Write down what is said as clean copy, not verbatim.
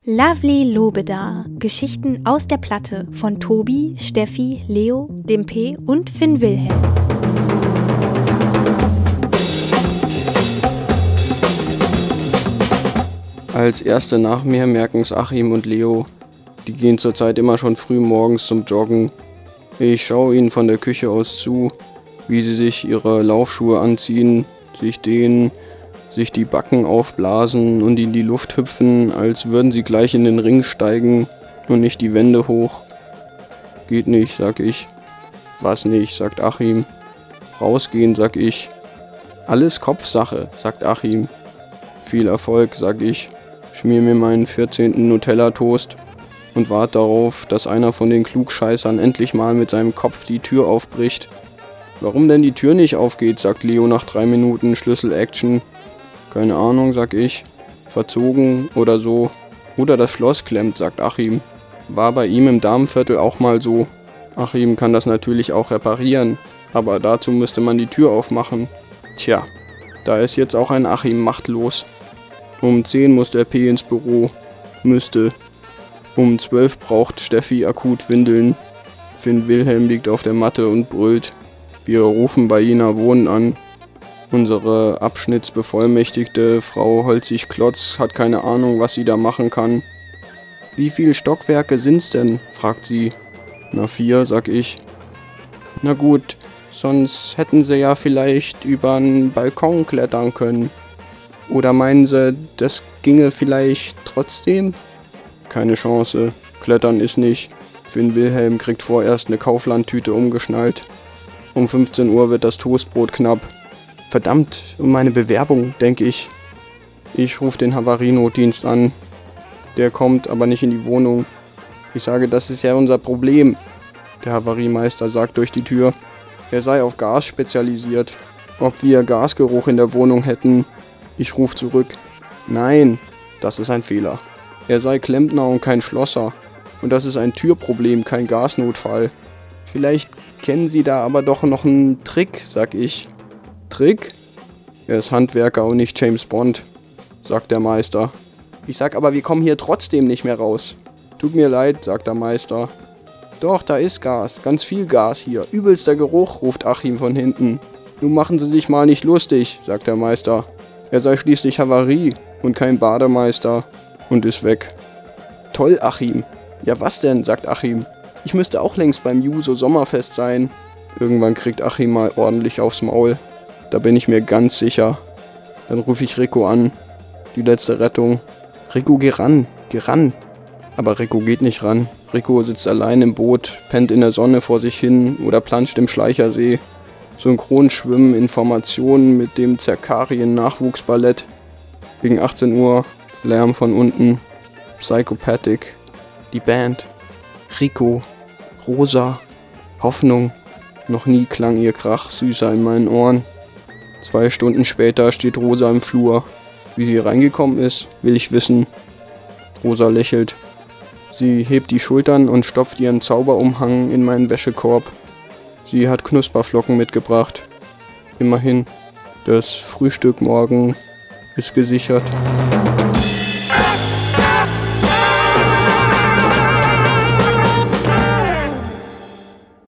Lovely Lobeda. Geschichten aus der Platte von Tobi, Steffi, Leo, Dimpe und Finn Wilhelm. Als erste nach mir merken es Achim und Leo. Die gehen zurzeit immer schon früh morgens zum Joggen. Ich schaue ihnen von der Küche aus zu, wie sie sich ihre Laufschuhe anziehen, sich dehnen, sich die Backen aufblasen und in die Luft hüpfen, als würden sie gleich in den Ring steigen und nicht die Wände hoch. Geht nicht, sag ich. Was nicht, sagt Achim. Rausgehen, sag ich. Alles Kopfsache, sagt Achim. Viel Erfolg, sag ich. Schmier mir meinen 14. Nutella-Toast und warte darauf, dass einer von den Klugscheißern endlich mal mit seinem Kopf die Tür aufbricht. Warum denn die Tür nicht aufgeht, sagt Leo nach 3 Minuten Schlüssel-Action. Keine Ahnung, sag ich. Verzogen oder so. Oder das Schloss klemmt, sagt Achim. War bei ihm im Damenviertel auch mal so. Achim kann das natürlich auch reparieren, aber dazu müsste man die Tür aufmachen. Tja, da ist jetzt auch ein Achim machtlos. Um 10 muss der P ins Büro. Müsste. Um 12 braucht Steffi akut Windeln. Finn Wilhelm liegt auf der Matte und brüllt. Wir rufen bei Jena Wohnen an. Unsere abschnittsbevollmächtigte Frau Holzig-Klotz hat keine Ahnung, was sie da machen kann. Wie viele Stockwerke sind's denn? Fragt sie. Na 4, sag ich. Na gut, sonst hätten sie ja vielleicht übern Balkon klettern können. Oder meinen sie, das ginge vielleicht trotzdem? Keine Chance. Klettern ist nicht. Finn Wilhelm kriegt vorerst eine Kauflandtüte umgeschnallt. Um 15 Uhr wird das Toastbrot knapp. Verdammt, um meine Bewerbung, denke ich. Ich rufe den Havarienotdienst an. Der kommt aber nicht in die Wohnung. Ich sage, das ist ja unser Problem. Der Havariemeister sagt durch die Tür, er sei auf Gas spezialisiert. Ob wir Gasgeruch in der Wohnung hätten. Ich rufe zurück. Nein, das ist ein Fehler. Er sei Klempner und kein Schlosser. Und das ist ein Türproblem, kein Gasnotfall. Vielleicht kennen Sie da aber doch noch einen Trick, sag ich. Trick? Er ist Handwerker und nicht James Bond, sagt der Meister. Ich sag aber, wir kommen hier trotzdem nicht mehr raus. Tut mir leid, sagt der Meister. Doch, da ist Gas, ganz viel Gas hier. Übelster Geruch, ruft Achim von hinten. Nun machen Sie sich mal nicht lustig, sagt der Meister. Er sei schließlich Havarie und kein Bademeister. Und ist weg. Toll, Achim. Ja, was denn, sagt Achim. Ich müsste auch längst beim Juso Sommerfest sein. Irgendwann kriegt Achim mal ordentlich aufs Maul. Da bin ich mir ganz sicher. Dann rufe ich Rico an. Die letzte Rettung. Rico, geh ran, geh ran. Aber Rico geht nicht ran. Rico sitzt allein im Boot, pennt in der Sonne vor sich hin oder planscht im Schleichersee. Synchronschwimmen in Formationen mit dem Zerkarien-Nachwuchsballett. Gegen 18 Uhr, Lärm von unten. Psychopathic. Die Band. Rico. Rosa. Hoffnung. Noch nie klang ihr Krach süßer in meinen Ohren. 2 Stunden später steht Rosa im Flur. Wie sie reingekommen ist, will ich wissen. Rosa lächelt. Sie hebt die Schultern und stopft ihren Zauberumhang in meinen Wäschekorb. Sie hat Knusperflocken mitgebracht. Immerhin, das Frühstück morgen ist gesichert.